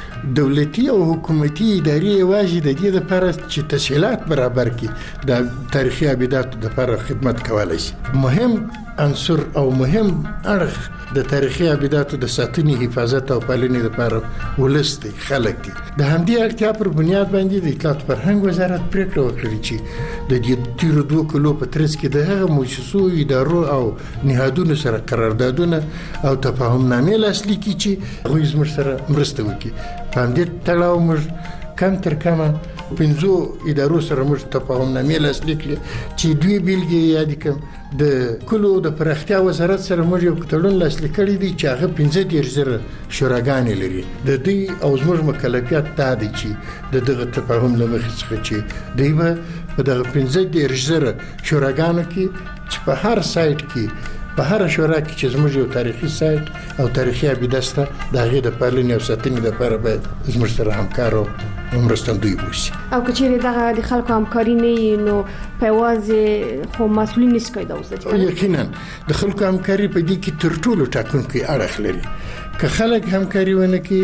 دولتي او حکومتي ادارې یوازې د دې لپاره چې تسهیلات برابر کړي د تاریخي ابداتو لپاره خدمت کولی شي. مهم عنصر او مهم اړخ د تاریخي ابداتو د ساتنې، حفاظت او پالنې لپاره ولس دی، خلک دي. د همدې اړتیا پر بنیاد باندې د اطلاعات فرهنګ وزارت پریکړه وکړه چې د دې تیرو دوه کلو په ترڅ کې د هغه مؤسسو، ادارو او نهادونو سره قراردادونه او تفاهمنامې لاسلیک کړي چې هغوی زموږ سره مرسته وکړي. په همدې تړاو موږ کم تر کمه پنځو ادارو سره موږ تفاهمنامې لاسلیک کړې چې دوی بیلګې یادې کړم. د کلو د پراختیا وزارت سره موږ یو تړون لاسلیک کړی دی چې هغه پنځه دېرش زره شوراګانې لري. د دوی او زموږ مکلفیت دا دی چې د دغه تفاهم له مخې څخه چې دوی به په دغه پنځه دېرش زره شوراګانو کې چې په هر سایټ کې په هر شورا کې چې زموږ یو تاریخي سایت او تاریخي ابیده شته د هغې د پالنې او ساتنې لپاره باید زموږ سره همکار او مرستندوی اوسي. او که چیرې دغه د خلکو همکاري نه وي نو په یوازې خو مسؤلین نشي کولای دا اوسه. یقینا د خلکو همکاري په دې کې تر ټولو ټاکونکی اړخ لري. که خلک همکاري ونه کړي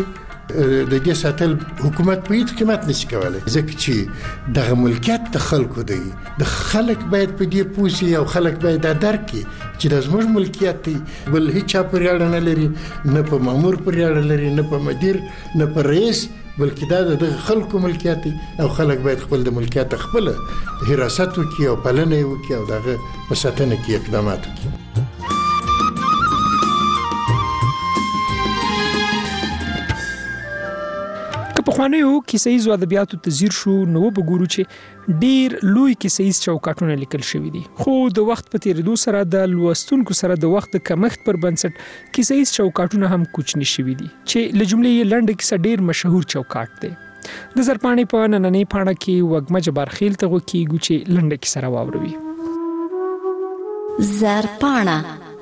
د دې ساتل حکومت په هیڅ قیمت نشي کولای، ځکه چې دغه ملکیت د خلکو دی. د خلک باید په دې پوه شي او خلک باید دا درک کړي چې دا زموږ ملکیت دی، بل هیڅ چا پورې اړه نه لري، نه په مامور پورې اړه لري، نه په مدیر، نه په رئیس، بلکې دا د خلکو ملکیت دی او خلک باید خپل د ملکیت خپله حراست وکړي او پالنه یې وکړي او دغه په ساتنه کې اقدامات وکړي. پخوانیو کیسه ییزو ادبیاتو ته ځیر شو نو وګورو چې ډیر لوی کیسه ییز چوکاټونه لیکل شوي دي، خو د وخت په تیریدو سره د لوستونکو سره د وخت د کمښت پر بنسټ کیسه ییز چوکاټونه هم کوچني شوي دي چې له جملې یې لنډه کیسه ډیر مشهور چوکاټ دی. د زرپاڼې په نننۍ پاڼه کې وږمه جبارخیل ته غوږ کیږو چې لنډه کیسه راواوروي. زرپاڼه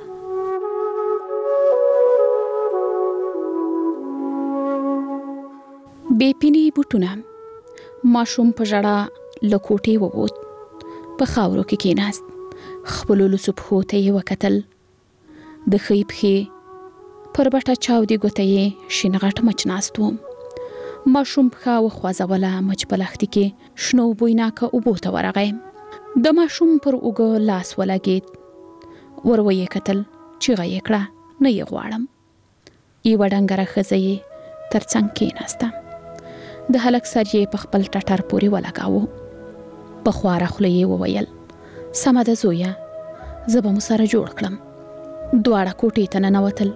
بیپینی بوټونه. ماشوم په ژړا له کوټې ووت، په خاورو کې کېناست، خپلو لوڅو پښو ته یې وکتل. د ښۍ پښې پر بټه چاودې ګوته یې شین غټ مچ ناست و. ماشوم پښه وخوځوله، مچ په لښتي کې شنو بویناکه اوبو ته ورغی. د ماشوم پر اوږه لاس ولګېد، ور ویې کتل، چیغه یې کړه، نه یې غواړم. یوه ډنګره ښځه یې تر څنګ کېناسته. د هلک سر یې په خپل ټټر پورې ولګاوه. په خواره خوله یې وویل، سمه ده زویه، زه به مو سره جوړ کړم. دواړه کوټې ته ننوتل.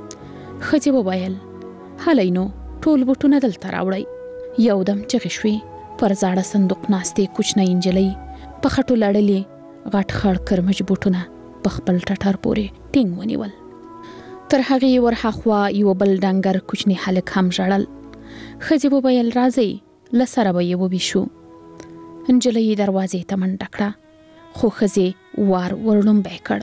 ښځې وویل، هلئ نو ټول بوټونه دلته راوړئ. یودم چغې شوې. پر زاړه صندوق ناستې کوچنۍ نجلۍ په خټو لړلې غټ خړ کرمچ بوټونه په خپل ټټر پورې ټینګ ونیول. تر هغې ورهاخوا یو بل ډنګر کوچني هلک هم ژړل. ښځې وویل، راځئ له سره به یې وویشو. نجلۍ دروازې ته منډه کړه، خو ښځې وار ورړومبی کړ.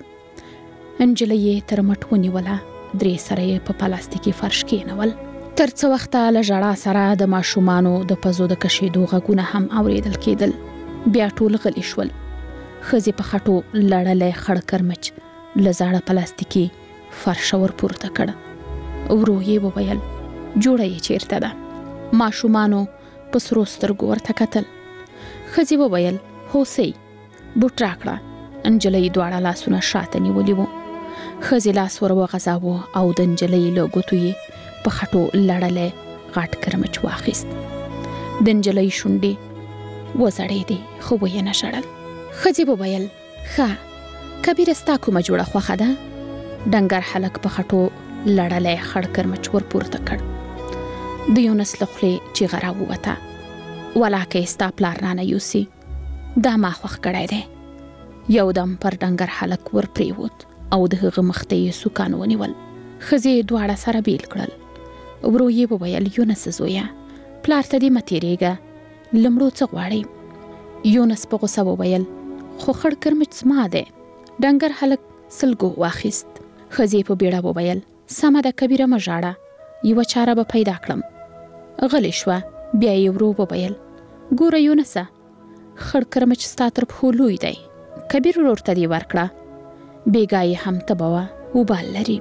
نجلۍ یې تر مټ ونیوله، درې سره یې په پلاستیکي فرش کېنول. تر څه وخته له ژړا سره د ماشومانو د پزو د کشېدو غږونه هم اورېدل کېدل. بیا ټول غلي شول. ښځې په خټو لړلی خړ کرمچ له زاړه پلاستیکي فرشه ور پورته کړ. ورو یې وویل، جوړه یې چیرته ده؟ ماشومانو په سرو سترګو ورته کتل. ښځې وویل، هوسۍ، بوټ راکړه. نجلۍ دواړه لاسونه شاته نیولي وو. ښځې لاس ور وغځاوه او د نجلۍ له ګوتو یې په خټو لړلی غټ کرمچ واخیست. د نجلۍ شونډې وځړېدې، خو ویې نه ژړل. ښځې وویل، ښه، کبیره ستا کومه جوړه خوښه ده؟ ډنګر هلک په خټو لړلی خړ کرمچ ور پورته کړ. د یونس له خولې چیغه راووته، ولاکه ستا پلار رانه یوسي دا ما خوښ کړی دی. یو دم پر ډنګر هلک ور پریوت او د هغه مخ ته یې سوکان ونیول. ښځې دواړه سره بیل کړل. ورو یې وویل یونس زویه پلار ته دې مه تېرېږه، له مړو څه غواړې؟ یونس په غوسه وویل خو خړ کرمچ زما دی. ډنګر هلک سلګو واخیست. ښځې په بیړه وویل سمه ده کبیره مه ژاړه، یوه چاره به پیدا کړم. غلی شوه. بیا یې ورو وویل ګوره یونسه خړ کرمچ ستا تر پښو لوی دی، کبیر ورور ته دې ورکړه، بېګا یې هم تبه وه وبال لري.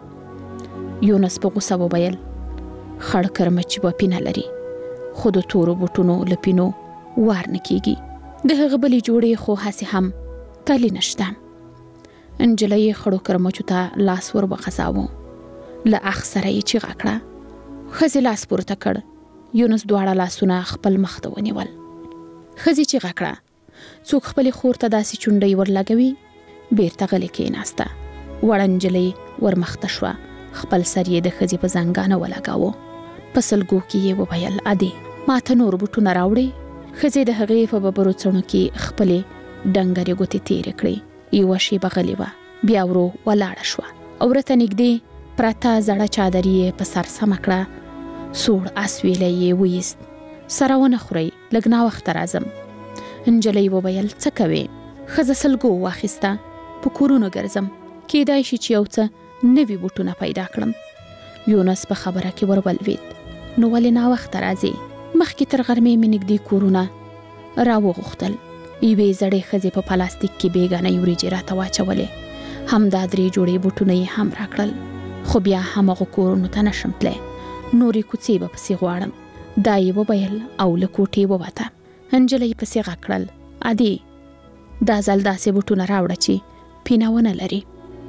یونس په غوسه وویل خړ کرمچ به پینه لري خو د تورو بوټونو له پینو وار نه کېږي. د هغه بلې جوړې خو هسې هم تلې نشته. نجلۍ خړو کرمچو ته لاس ور وخځاوه. له اخ سره یې چیغه کړه. ښځې لاس پورته کړ. یونس دواړه لاسونه خپل مخ ته ونیول. ښځې چیغه کړه څوک خپلې خور ته داسې چونډۍ ورلګوي؟ بیرته غلې کېناسته. وړه نجلۍ ورمخته شوه. خپل سر یې د ښځې په زنګانه ولګاوه. په سلګو کې یې وویل ادې ما ته نور بوټونه راوړې؟ ښځې د هغې په ببرو څڼو کې خپلې ډنګرې ګوتې تېرې کړې. یوه شېبه غلې وه. بیا ورو ولاړه شوه. ورته نږدې پرته زړه چادري یې په سر سمه کړه. سوړ اسویلی یې ویست. سره ونه خورئ لږ ناوخته راځم. نجلۍ وویل څه کوې؟ ښځه سلګو واخیسته. په کورونو ګرځم، کیدای شي چې یو څه نوي بوټونه پیدا کړم. یونس په خبره کې ور ولوېد نو ولې ناوخته راځې؟ مخکې تر غرمې مې نږدې کورونه راوغوښتل. یوې زړې ښځې په پلاستیک کې بېګانۍ وریجې راته واچولې. همدا درې جوړې بوټونه یې هم راکړل. خو بیا همغو کورونو ته نشم تلی، نورې کوڅې به پسې غواړم. دا یې وویل او له کوټې ووته. نجلۍ پسې غږ کړل ادې دا ځل داسې بوټونه راوړه چې پینه ونه لري.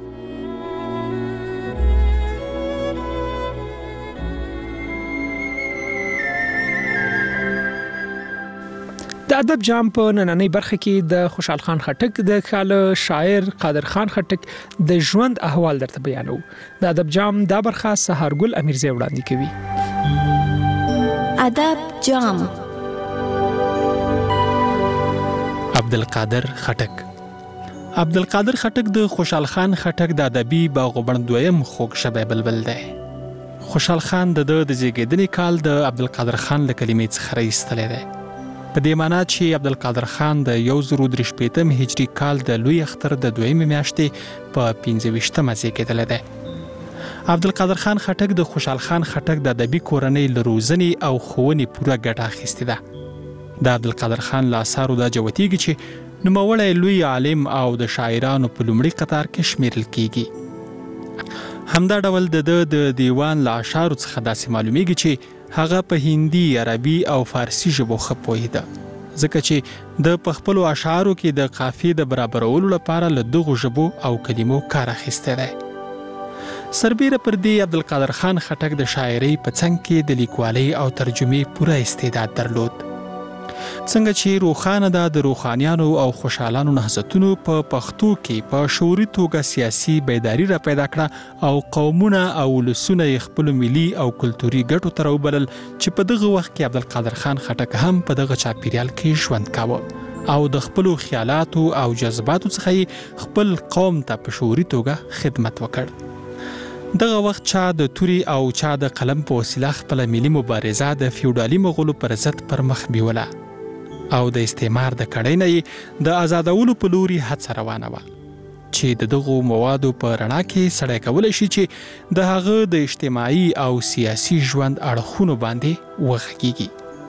د ادب جام په نننۍ برخه کې د خوشحال خان خټک د خاله شاعر قادر خان خټک د ژوند احوال درته بیانو. د ادب جام دا برخه سهارګل امیرزی وړاندې کوي. ادب جام. عبدالقادر خټک. عبدالقادر خټک د خوشحال خان خټک د ادبي باغوبڼ دویم خوږ شبی بلبل دی. خوشحال خان د د زیږیدنې کال د عبدالقادر خان له کلمې څخه راایستلی دی. په دې معنا چې عبدالقادر خان د یو زرو درې شپېتم هجري کال د لوی اختر د دویمې میاشتې په پنځه ویشتمه زیږېدلی دی. عبدالقادر خان خټک د خوشحال خان خټک د ادبي کورنۍ له روزنې او ښوونې پوره ګټه اخیستې ده. د عبدالقادر خان له اثارو دا جوتېږي چې نوموړی لوی عالم او د شاعرانو په لومړي قطار کې شمیرل کیږي. همدا ډول د د دیوان له اشعارو څخه داسې معلومیږي چې هغه په هندي، عربي او فارسي ژبو ښه پوهېده، ځکه چې د په خپلو اشعارو کې د قافیې د برابرولو لپاره له دغو ژبو او کلمو کار اخیستی دی. سربیره پر دې عبدالقادر خان خټک د شاعرۍ په څنګ کې د لیکوالۍ او ترجمې پوره استعداد درلود. څنګه چې روښانه ده د روښانیانو او خوشحالانو نهضتونو په پښتو کې په شعوري توګه سیاسي بیداري را پیدا کړه او قومونه او ولسونه یې خپلو ملي او کلتوري ګټو ته راوبلل چې په دغه وخت کې عبدالقادر خان خټک هم په دغه چاپیریال کې ژوند کاوه او د خپلو خیالاتو او جذباتو څخه یې خپل قوم ته په شعوري توګه خدمت وکړ. دغه وخت چا د توري او چا د قلم په وسیله خپله ملي مبارزه د فیوډالي مغولو پر ضد پر مخ بیوله او د استعمار د کړۍ نه یې د آزادولو په لوري هڅه روانه وه چې د دغو موادو په رڼا کې سړی کولی شي چې د هغه د اجتماعي او سیاسي ژوند اړخونو باندې وغږیږي.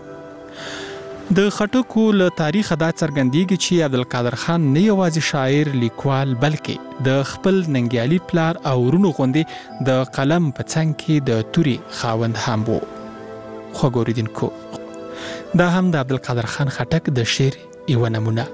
د خټکو له تاریخه دا څرګندېږي چې عبدالقادر خان نه یوازې شاعر، لیکوال، بلکې د خپل ننګیالي پلار او ورونو غوندې د قلم په څنګ کې د توري خاوند هم و. خوږ اورېدونکو، دا هم د عبدالقادر خان خټک د شعر یوه نمونه.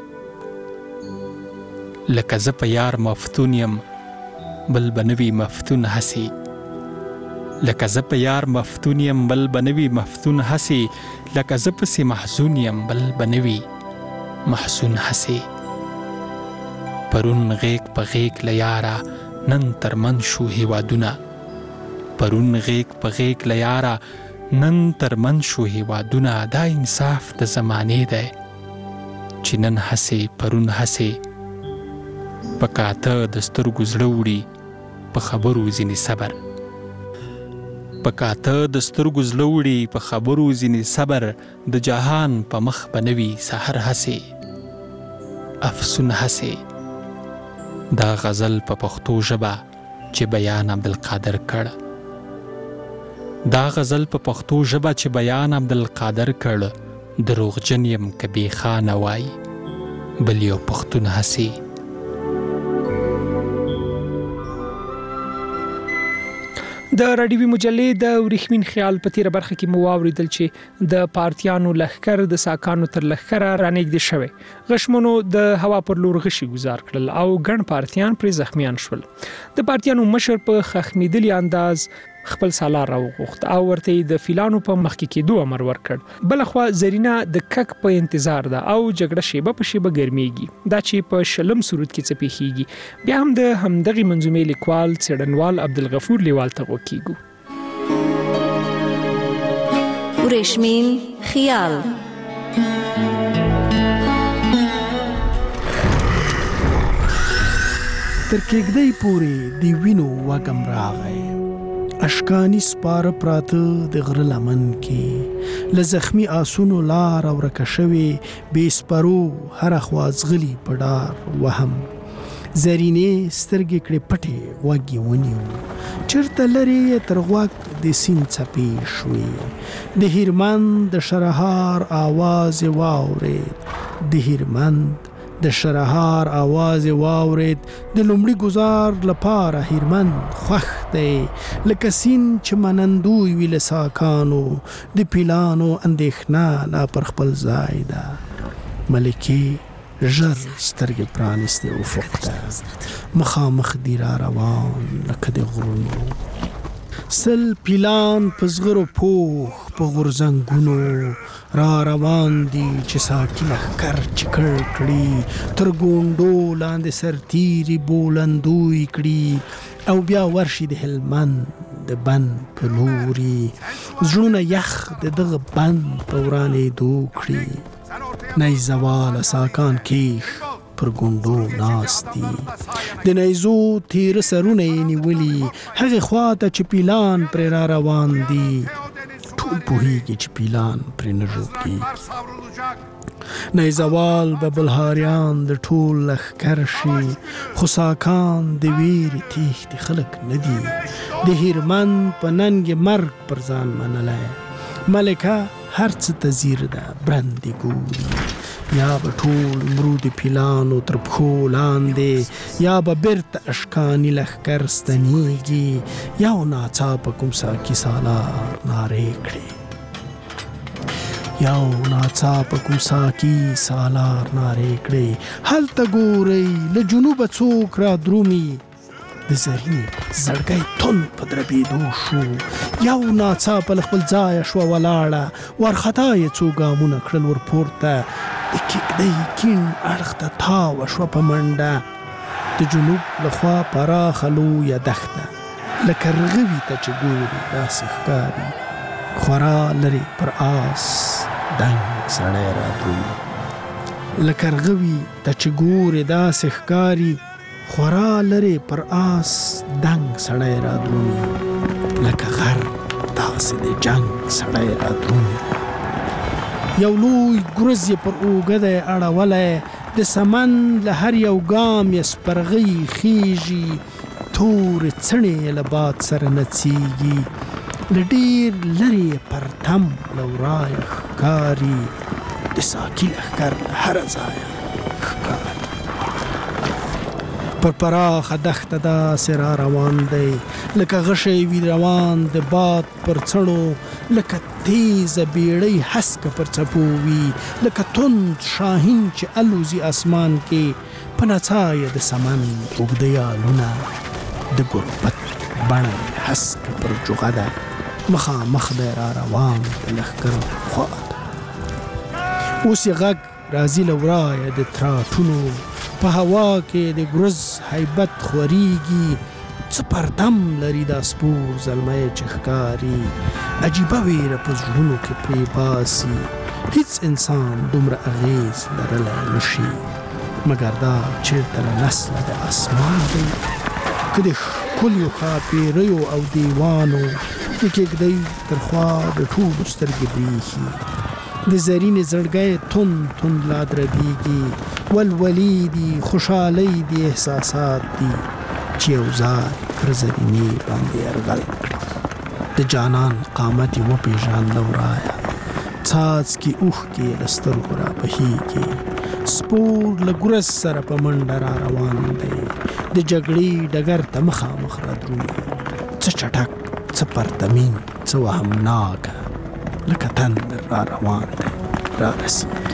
لکه زه په یار مفتون یم بل به نوي مفتون هسې، لکه زه په یار مفتون یم بل به نوي مفتون هسې، لکه زه پسې محزون یم بل به نوي محزون هسې. پرون غیږ په غیږ له یاره نن ترمن شو هیوادونه، پرون غیږ په غیږ له یاره نن ترمن شو هیوادونه دا انصاف د زمانې دی چې نن هسې پرون هسې په کاته د سترګو زړه وړي په خبرو ځینې صبر په کاته د سترګو زړه وړي په خبرو ځینې صبر د جهان په مخ به نه وي سحر هسې افسون هسې دا غزل په پښتو ژبه چې بیان عبدالقادر کړ دا غزل په پښتو ژبه چې بیان عبدالقادر کړ دروغجن یم که بې خانه وای بل یو پښتون هسې د راډیوي مجلې د ورېښمین خیال په تیره برخه کې مو واوریدل چې د پارتیانو لښکر د ساکانو تر لښکره رانږدې شوی غشمنو د هوا پر لور غشي گزار کړل او ګڼ پارتیان پرې زخمیان شول د پارتیانو مشر په خخمیدلي انداز خپل سالار راوغوښت او ورته د فیلانو په مخ کې کېدو امر ورکړ بلخوا زرینا د کک په انتظار ده او جګړه شیبه په شیبه ګرمیږي دا چې په شلم صورت کې څه پیښیږي بیا هم د همدغې منظومې لیکوال څېړنوال عبدالغفور لیوال ته غوږ کیږو ورېښمین خیال تر کېږدۍ پورې د وینو وږم راغی اشکانی سپاره پراته د غره لمن کې له زخمي آسونو لار ورکه شوې بې سپرو هره خوا ځغلي په ډار وهم زرینې سترګې کړې پټې غوږ یې ونیو چېرته لرې تر غوږ د سیند څپې شوې د هیرمند د شرهار آواز یې واورېد د هیرمند د شرهار آواز واورید د لومړي گزار لپاره هیرمن خوښ دی لکه سیند چې منندوی وي له ساکانو د پیلانو اندېښنه لا پر خپل ځای ده ملکې ژر سترګې پرانیستې افق ته مخامخ دی را روان لکه د غرونو سل پیلان په زغرو پوخ په غورځنګونو را روان دي چې ساکي لښکر چکړ کړي تر ګونډو لاندې سرتیري بولندوی کړي او بیا ورشي د هلمند د بند په لوري زړونه یخ د دغه بند په ورانېدو کړي نیزه ساکان کیش پر ګونډو ناست دي د نیزو تیره سرونه یې نیولي هغې خواته چې پیلان پرې را روان دي ټول پوهېږي چې پیلان پرې نه ژوبلېږي نیزوال به بلهاریان د ټول لښکر شي خو ساکان د ویرې تېښتې خلک نه دي د هیرمند په ننګ مرګ پر ځان منلی ملکه هر څه ته ځیر ده برندې ګوري یا به ټول مرو د پیلانو تر پښو لاندې یا به بیرته اشکاني لښکر ستنېږي یا ناڅاپه کوم ساکي سالار نارې کړي یا ناڅاپه کوم ساکي سالار نارې کړي هلته ګورئ له جنوبه څوک را درومي د زرینې زړګی تون په دربېدو شو یو ناڅاپه له خپل ځایه شوه ولاړه وارخطا یې څو ګامونه کړل ورپورته د کېږدۍ کیڼ اړخ ته تاوه شوه په منډه د جنوب لخوا پراخه لویه دښته لکه رغوي ته چې ګوري داسې ښکاري خورا لرې پر آس دنګ سړی رادرومي لکه رغوي ته چې ګوري داسې ښکاري خورا لرې پر آس دنګ سړی رادرومي لکه غر داسې د جنګ سړی رادرومي یو لوی ګرز یې پر اوږه دی اړولی د سمن له هر یو ګام یې سپرغۍ خیږي تورې څڼې یې له باد سره نڅیږي له ډېر لرې پرتم له ورایه ښکاري د ساکي لښکر له هره ځایه ښکاري پر پراخه دښته داسې را روان دی لکه غشی وي روان د باد پر څڼو لکه تیزه بیړۍ هسکه پر څپو وي لکه توند شاهین چې الوزي اسمان کې په نڅا یې د سمن اوږده یالونه د ګربت بڼه یې هسکه پر جوغه ده مخامخ دی را روان د لښکر خواته اوس یې غږ راځي له ورایه د تراټونو په هوا کې د ګرز هیبت خورېږي څه پردم لري دا سپور زلمی چې ښکاري عجیبه ویره په زړونو کې پرې باسي هیڅ انسان دومره اغیز لرلی نشي مګر دا چېرته له نسله د اسمان دی که د ښکلیو ښاپېریو او دیوانو د کېږدۍ تر خوا د ټولو سترګې بریښي د زرینې زړګی تند تند لا دربیږي ولولې دي خوشحالۍ دي احساسات دي چې یو ځای پر زرینې باندې یرغل کړي د جانان قامت یې وپېژانده ورایه څاڅکي اوښکې له سترګو رابهیږي سپور له ګرس سره په منډه را روان دی د جګړې ډګر ته مخامخ را درومي څه چټک څه پرتمین څه وهمناکه لکه تندر را روان دی را رسي